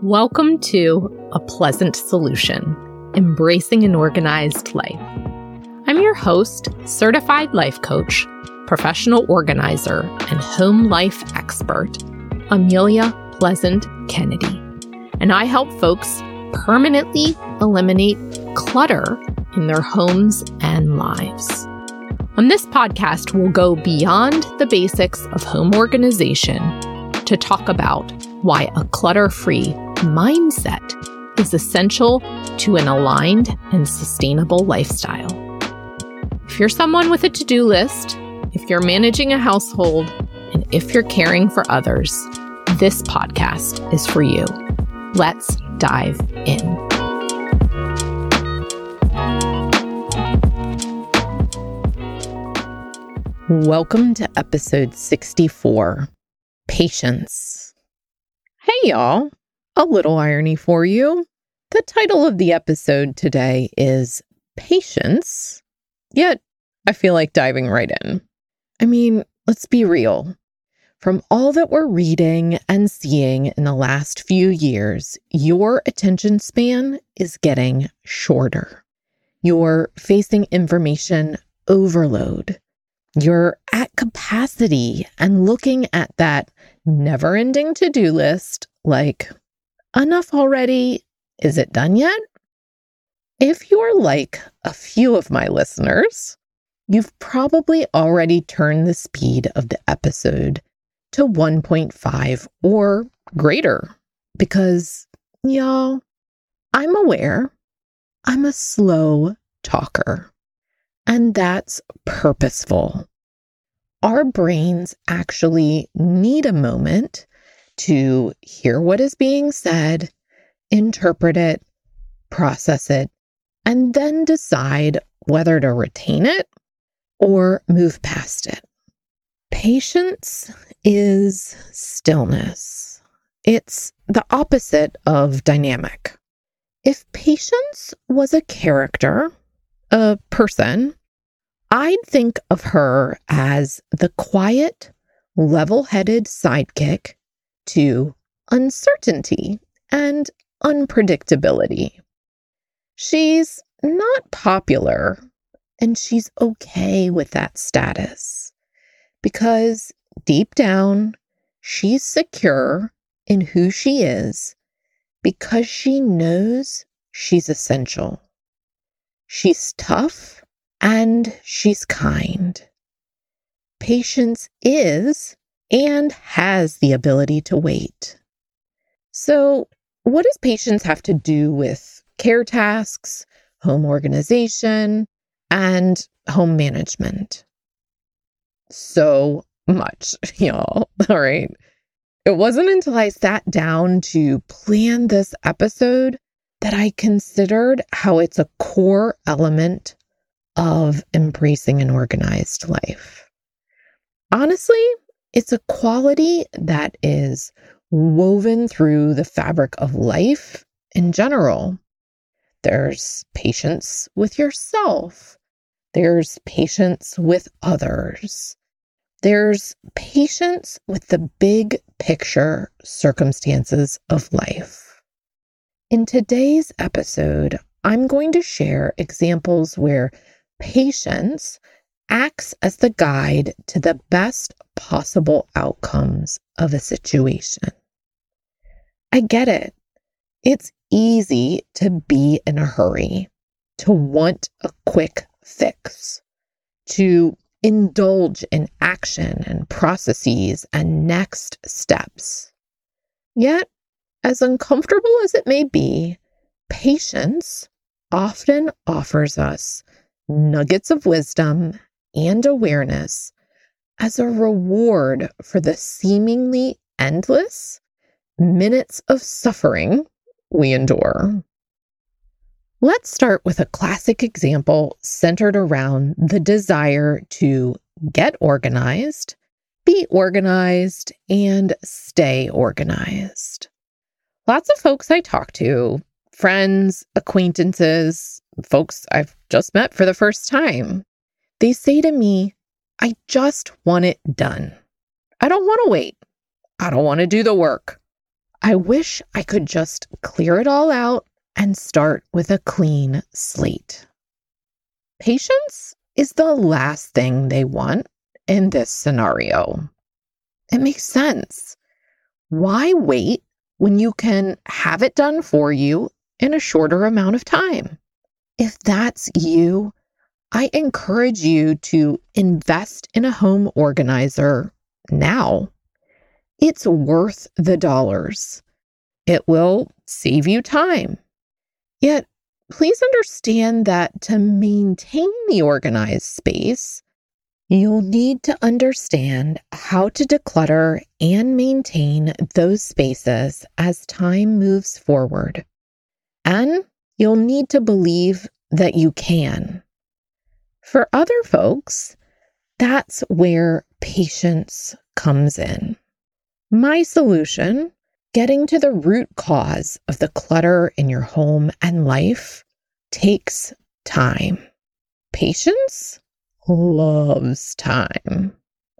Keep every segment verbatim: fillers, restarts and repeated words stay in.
Welcome to A Pleasant Solution, Embracing an Organized Life. I'm your host, certified life coach, professional organizer, and home life expert, Amelia Pleasant Kennedy. And I help folks permanently eliminate clutter in their homes and lives. On this podcast, we'll go beyond the basics of home organization to talk about why a clutter-free mindset is essential to an aligned and sustainable lifestyle. If you're someone with a to-do list, if you're managing a household, and if you're caring for others, this podcast is for you. Let's dive in. Welcome to episode sixty-four, Patience. Hey y'all, a little irony for you. The title of the episode today is Patience, yet I feel like diving right in. I mean, let's be real. From all that we're reading and seeing in the last few years, your attention span is getting shorter. You're facing information overload. You're at capacity and looking at that never-ending to-do list like, enough already? Is it done yet? If you're like a few of my listeners, you've probably already turned the speed of the episode to one point five or greater because, y'all, I'm aware I'm a slow talker, and that's purposeful. Our brains actually need a moment to hear what is being said, interpret it, process it, and then decide whether to retain it or move past it. Patience is stillness. It's the opposite of dynamic. If patience was a character, a person, I'd think of her as the quiet, level-headed sidekick to uncertainty and unpredictability. She's not popular, and she's okay with that status because deep down, she's secure in who she is because she knows she's essential. She's tough and she's kind. Patience is and has the ability to wait. So, what does patience have to do with care tasks, home organization, and home management? So much, y'all. All right. It wasn't until I sat down to plan this episode that I considered how it's a core element of embracing an organized life. Honestly, it's a quality that is woven through the fabric of life in general. There's patience with yourself. There's patience with others. There's patience with the big picture circumstances of life. In today's episode, I'm going to share examples where patience acts as the guide to the best possible outcomes of a situation. I get it. It's easy to be in a hurry, to want a quick fix, to indulge in action and processes and next steps. Yet, as uncomfortable as it may be, patience often offers us nuggets of wisdom and awareness as a reward for the seemingly endless minutes of suffering we endure. Let's start with a classic example centered around the desire to get organized, be organized, and stay organized. Lots of folks I talk to, friends, acquaintances, folks I've just met for the first time, they say to me, I just want it done. I don't want to wait. I don't want to do the work. I wish I could just clear it all out and start with a clean slate. Patience is the last thing they want in this scenario. It makes sense. Why wait when you can have it done for you in a shorter amount of time? If that's you, I encourage you to invest in a home organizer now. It's worth the dollars. It will save you time. Yet, please understand that to maintain the organized space, you'll need to understand how to declutter and maintain those spaces as time moves forward. And you'll need to believe that you can. For other folks, that's where patience comes in. My solution, getting to the root cause of the clutter in your home and life, takes time. Patience loves time.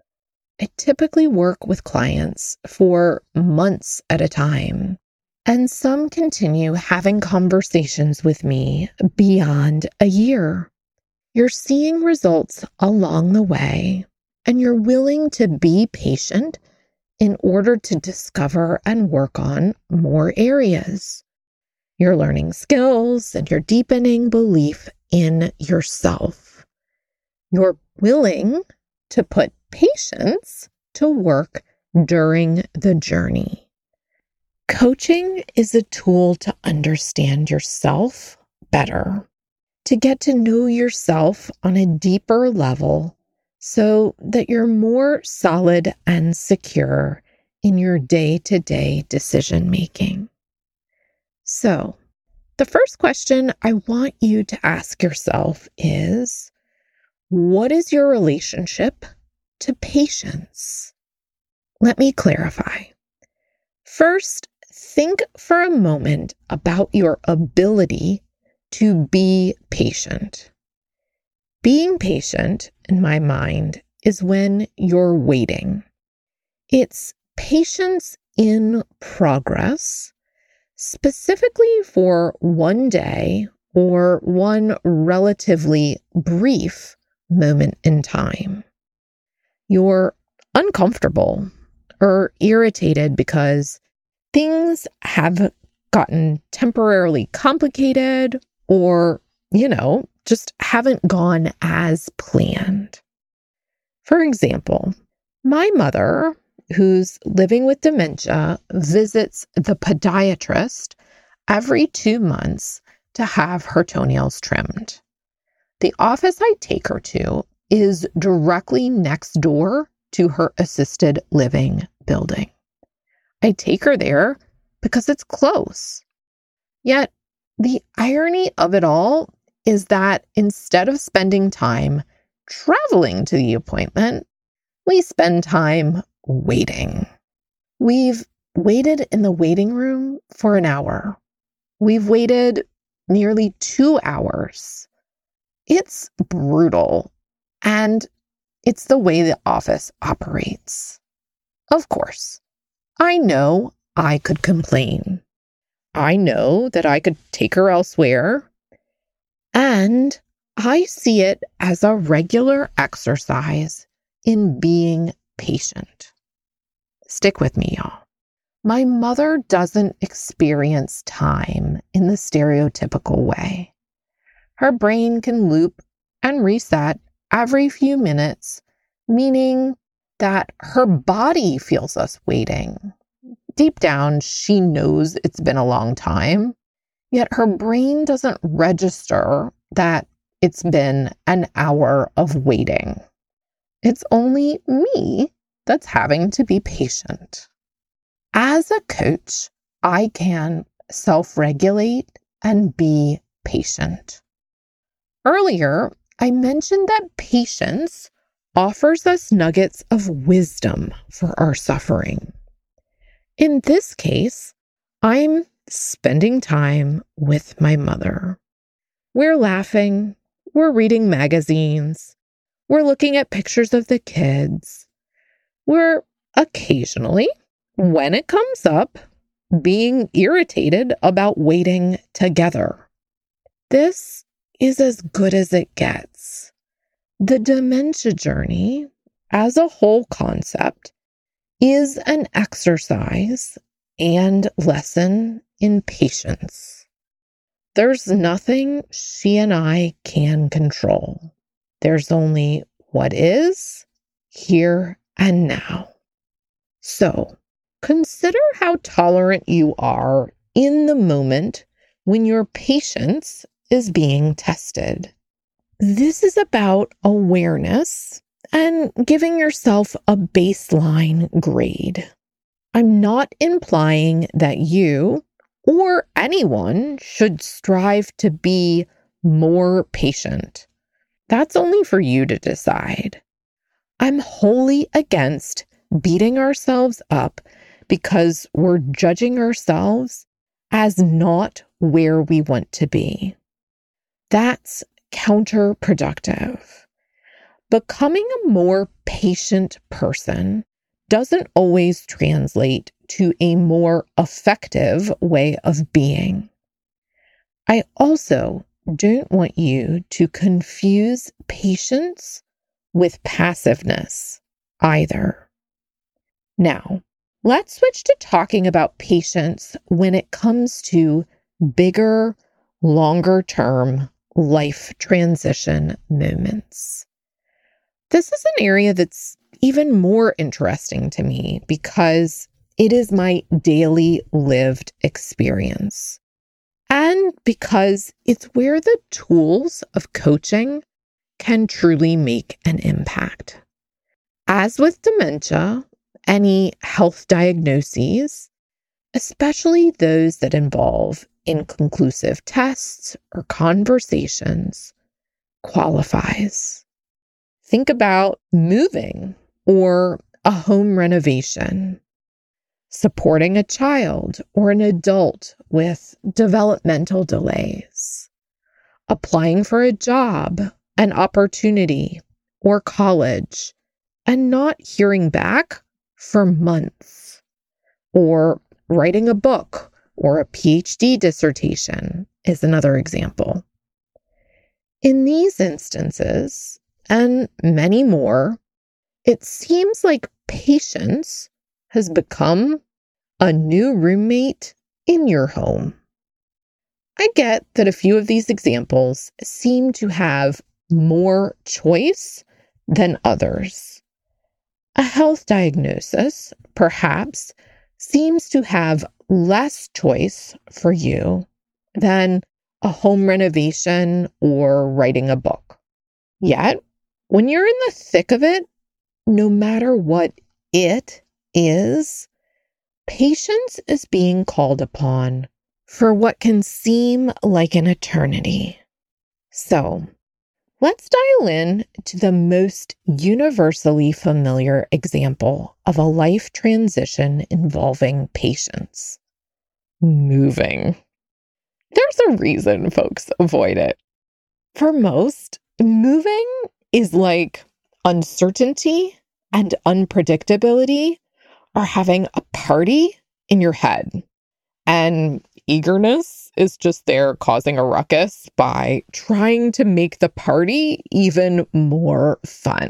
I typically work with clients for months at a time, and some continue having conversations with me beyond a year. You're seeing results along the way, and you're willing to be patient in order to discover and work on more areas. You're learning skills and you're deepening belief in yourself. You're willing to put patience to work during the journey. Coaching is a tool to understand yourself better, to get to know yourself on a deeper level so that you're more solid and secure in your day-to-day decision-making. So, the first question I want you to ask yourself is, what is your relationship to patience? Let me clarify. First, think for a moment about your ability to be patient. Being patient, in my mind, is when you're waiting. It's patience in progress, specifically for one day or one relatively brief moment in time. You're uncomfortable or irritated because things have gotten temporarily complicated or, you know, just haven't gone as planned. For example, my mother, who's living with dementia, visits the podiatrist every two months to have her toenails trimmed. The office I take her to is directly next door to her assisted living building. I take her there because it's close. Yet, the irony of it all is that instead of spending time traveling to the appointment, we spend time waiting. We've waited in the waiting room for an hour. We've waited nearly two hours. It's brutal, and it's the way the office operates. Of course, I know I could complain. I know that I could take her elsewhere. And I see it as a regular exercise in being patient. Stick with me, y'all. My mother doesn't experience time in the stereotypical way. Her brain can loop and reset every few minutes, meaning that her body feels us waiting. Deep down, she knows it's been a long time. Yet her brain doesn't register that it's been an hour of waiting. It's only me that's having to be patient. As a coach, I can self-regulate and be patient. Earlier, I mentioned that patience offers us nuggets of wisdom for our suffering. In this case, I'm spending time with my mother. We're laughing, we're reading magazines, we're looking at pictures of the kids. We're occasionally, when it comes up, being irritated about waiting together. This is as good as it gets. The dementia journey, as a whole concept, is an exercise and lesson in patience. There's nothing she and I can control. There's only what is, here and now. So, consider how tolerant you are in the moment when your patience is being tested. This is about awareness and giving yourself a baseline grade. I'm not implying that you or anyone should strive to be more patient. That's only for you to decide. I'm wholly against beating ourselves up because we're judging ourselves as not where we want to be. That's counterproductive. Becoming a more patient person doesn't always translate to a more effective way of being. I also don't want you to confuse patience with passiveness either. Now, let's switch to talking about patience when it comes to bigger, longer-term life transition moments. This is an area that's even more interesting to me because it is my daily lived experience. And because it's where the tools of coaching can truly make an impact. As with dementia, any health diagnoses, especially those that involve inconclusive tests or conversations, qualifies. Think about moving or a home renovation, supporting a child or an adult with developmental delays, applying for a job, an opportunity, or college, and not hearing back for months, or writing a book or a P H D dissertation is another example. In these instances, and many more, it seems like patience has become a new roommate in your home. I get that a few of these examples seem to have more choice than others. A health diagnosis, perhaps, seems to have less choice for you than a home renovation or writing a book. Yet, when you're in the thick of it, no matter what it is, patience is being called upon for what can seem like an eternity. So, let's dial in to the most universally familiar example of a life transition involving patience: moving. There's a reason folks avoid it. For most, moving is like uncertainty and unpredictability are having a party in your head. And eagerness is just there causing a ruckus by trying to make the party even more fun.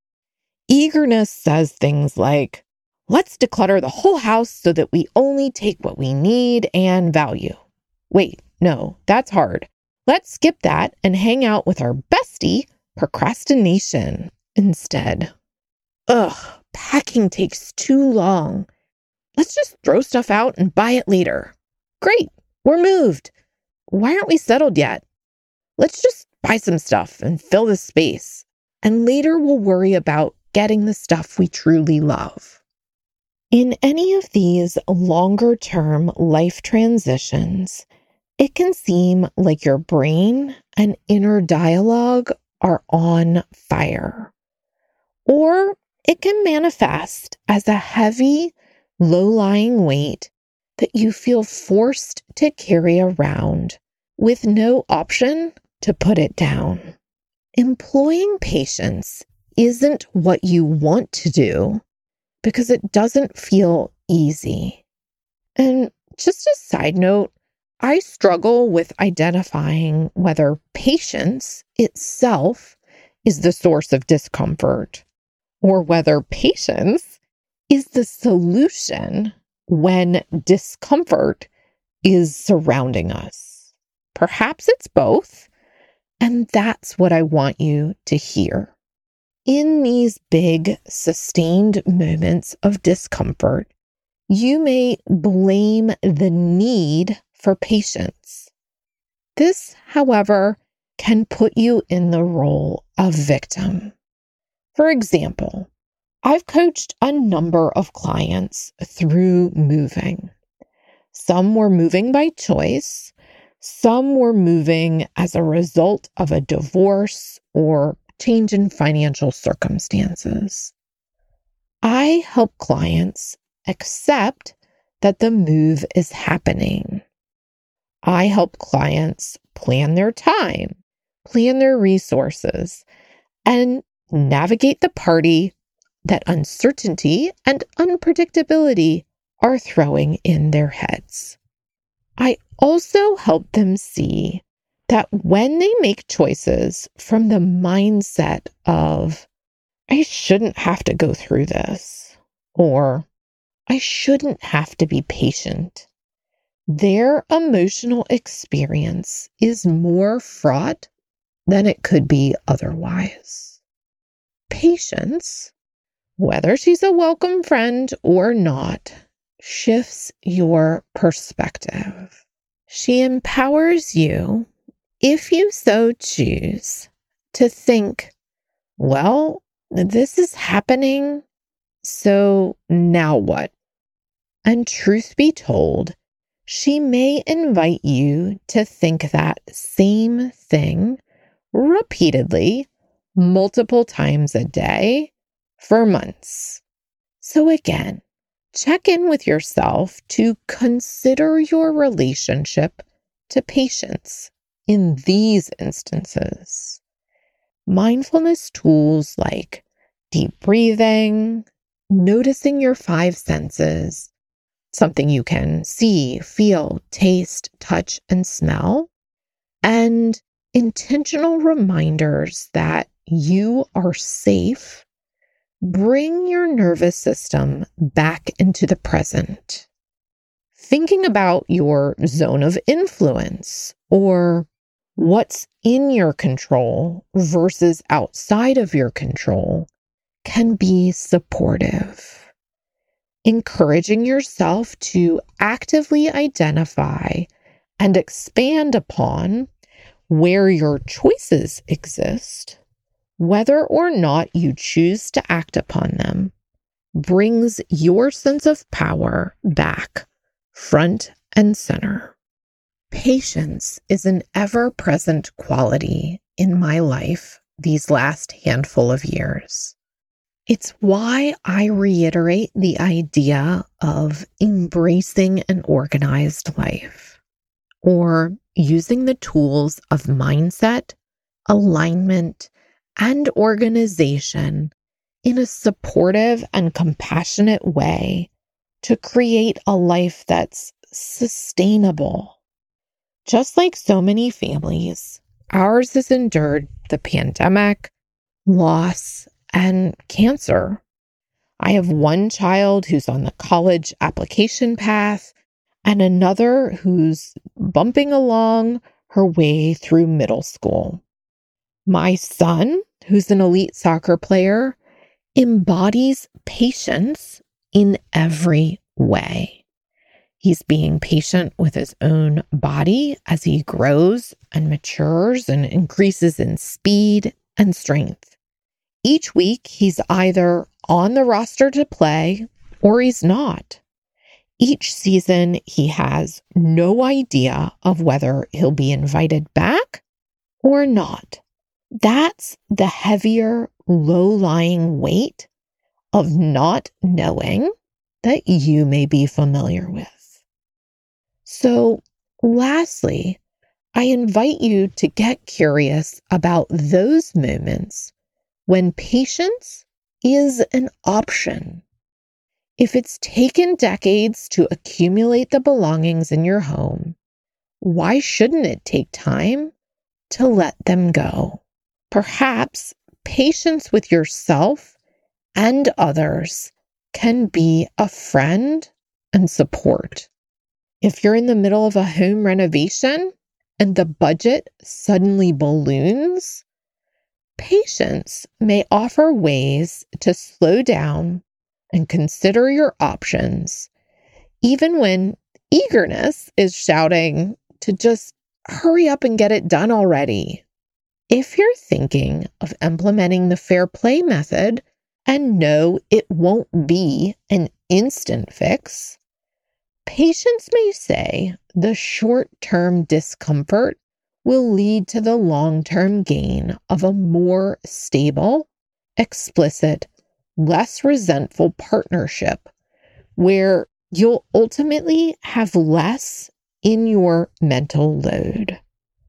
Eagerness says things like, let's declutter the whole house so that we only take what we need and value. Wait, no, that's hard. Let's skip that and hang out with our bestie, procrastination, instead. Ugh, packing takes too long. Let's just throw stuff out and buy it later. Great, we're moved. Why aren't we settled yet? Let's just buy some stuff and fill the space. And later we'll worry about getting the stuff we truly love. In any of these longer-term life transitions, it can seem like your brain and inner dialogue are on fire. Or it can manifest as a heavy, low-lying weight that you feel forced to carry around with no option to put it down. Employing patience isn't what you want to do because it doesn't feel easy. And just a side note, I struggle with identifying whether patience itself is the source of discomfort or whether patience is the solution when discomfort is surrounding us. Perhaps it's both, and that's what I want you to hear. In these big, sustained moments of discomfort, you may blame the need for patience. This, however, can put you in the role of victim. For example, I've coached a number of clients through moving. Some were moving by choice, some were moving as a result of a divorce or change in financial circumstances. I help clients accept that the move is happening. I help clients plan their time, plan their resources, and navigate the party that uncertainty and unpredictability are throwing in their heads. I also help them see that when they make choices from the mindset of, I shouldn't have to go through this, or I shouldn't have to be patient, their emotional experience is more fraught than it could be otherwise. Patience, whether she's a welcome friend or not, shifts your perspective. She empowers you, if you so choose, to think, well, this is happening, so now what? And truth be told, she may invite you to think that same thing repeatedly, multiple times a day for months. So again, check in with yourself to consider your relationship to patience in these instances. Mindfulness tools like deep breathing, noticing your five senses, something you can see, feel, taste, touch, and smell, and intentional reminders that you are safe, bring your nervous system back into the present. Thinking about your zone of influence or what's in your control versus outside of your control can be supportive. Encouraging yourself to actively identify and expand upon where your choices exist, whether or not you choose to act upon them, brings your sense of power back, front and center. Patience is an ever-present quality in my life these last handful of years. It's why I reiterate the idea of embracing an organized life, or using the tools of mindset, alignment, and organization in a supportive and compassionate way to create a life that's sustainable. Just like so many families, ours has endured the pandemic, loss, and cancer. I have one child who's on the college application path and another who's bumping along her way through middle school. My son, who's an elite soccer player, embodies patience in every way. He's being patient with his own body as he grows and matures and increases in speed and strength. Each week, he's either on the roster to play or he's not. Each season, he has no idea of whether he'll be invited back or not. That's the heavier, low-lying weight of not knowing that you may be familiar with. So, lastly, I invite you to get curious about those moments when patience is an option. If it's taken decades to accumulate the belongings in your home, why shouldn't it take time to let them go? Perhaps patience with yourself and others can be a friend and support. If you're in the middle of a home renovation and the budget suddenly balloons, patience may offer ways to slow down and consider your options, even when eagerness is shouting to just hurry up and get it done already. If you're thinking of implementing the fair play method and know it won't be an instant fix, patience may say the short-term discomfort will lead to the long-term gain of a more stable, explicit, less resentful partnership where you'll ultimately have less in your mental load.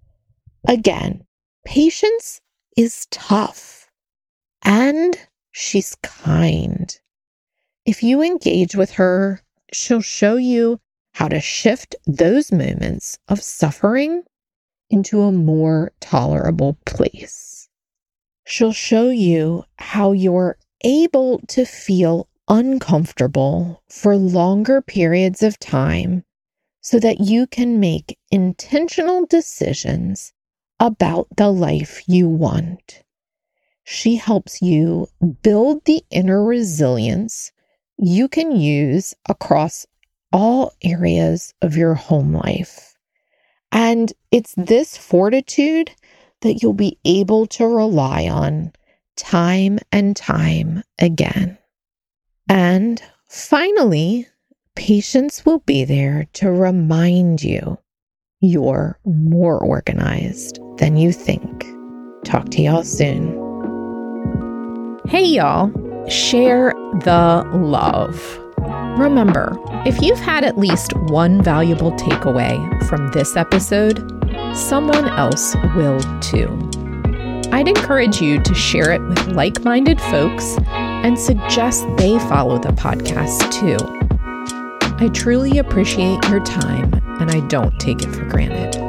Again, patience is tough, and she's kind. If you engage with her, she'll show you how to shift those moments of suffering into a more tolerable place. She'll show you how you're able to feel uncomfortable for longer periods of time so that you can make intentional decisions about the life you want. She helps you build the inner resilience you can use across all areas of your home life. And it's this fortitude that you'll be able to rely on time and time again. And finally, patience will be there to remind you you're more organized than you think. Talk to y'all soon. Hey, y'all. Share the love. Remember, if you've had at least one valuable takeaway from this episode, someone else will too. I'd encourage you to share it with like-minded folks and suggest they follow the podcast too. I truly appreciate your time, and I don't take it for granted.